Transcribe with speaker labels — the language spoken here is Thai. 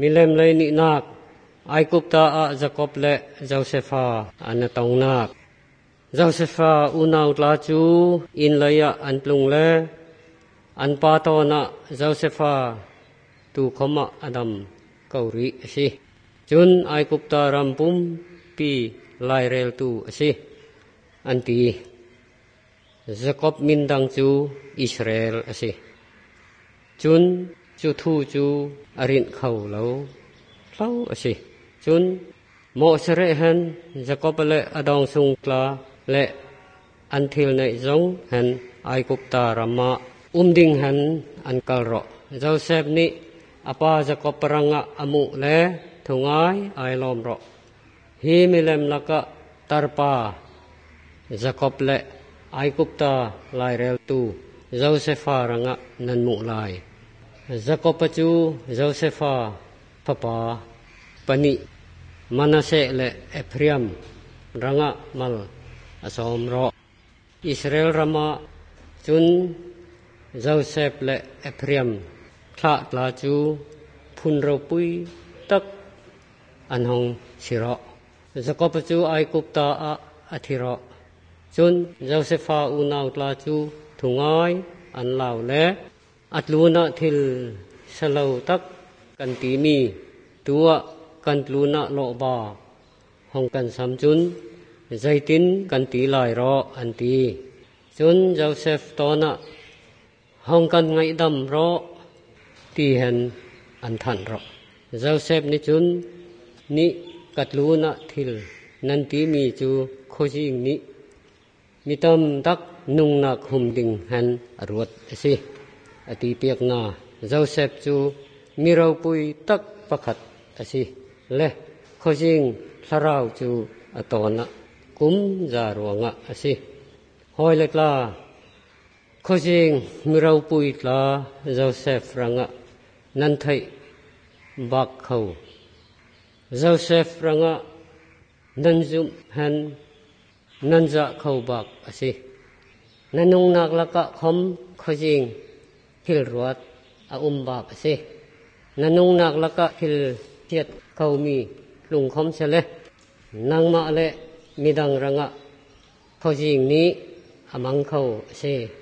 Speaker 1: มีเล่มเลยนินักไอกุปตาอาจักอบเละเจ้าเซฟาอันตองนักเจ้าเซฟาอุณาวตลาจูอินเลยอันปลุงเละอันปาตอนะเจ้าเซฟาตูขมะอดัมเกาหลีสิจุนไอกุปตารำปุมปีไลเรลตูสิอันตีจักอบมินดังจูอิสราเอลสิจุนจูทูจูอรินเขาเล่าสิจุนโมเสเรหันจักอบเละอดองสุงกลาเละอันทิลในจงหันไอกุปตารำมาดิงหันอันกลรอเจ้าเซฟนี้อาปาจักอบปรังอามุเละทุงไอลอมรอฮีมิเลมลักตารปาจักอบเละไอกุปตาไลเรลตูเจ้าเซฟารังนันมุไลจักอบปัจจุเจ้าเซฟาพปาปนิมานาเซเลเอพริยมรังมัลอสอมรออิสราเอลรามาจุนเจ้าเซฟเลเอพริยมคลาตลาจูพุนเราปุยตักอันหงสิรอจักอบปัจจุไอกุปตาอธิรอจุนเจ้าเซฟาอุนาวตลาจูถุงอันเหล่าและอัตลูนาทิลสลาวตักกันตีมีตัวกันลูนาโลบาห้องกันสามจุนใจตินกันตีลายรออันตีจุนเจ้าเซฟตอนะห้องกันไงดำรอตีเห็นอันทันรอเจ้าเซฟนิจุนนิกัดลูนาทิลนันตีมีจูโคจิงนิมีตำตักนุ่งนักหุ่มดิ่งหันอรวดสิอติเปียกนาเจ้าเซฟจูมีเราปุยตักประคัดสิเละเขาจิงสราวจูอตอนะกุมจารวงะสิหอยเล็กลาเขาจิงมีเราปุยลาเจ้าเซฟรังะนันไทยบักเขาเจ้าเซฟรังะนันจุมหันนันจะเข้าบักสินันนุ่งนักละกะคมเขาจิงทิลรวดบักสินันนุ่งนักละกะทิลเทียดเขามีลุงคมเสลนางมาเลมีดังรังะเขาจิงนี้มังเขาสิ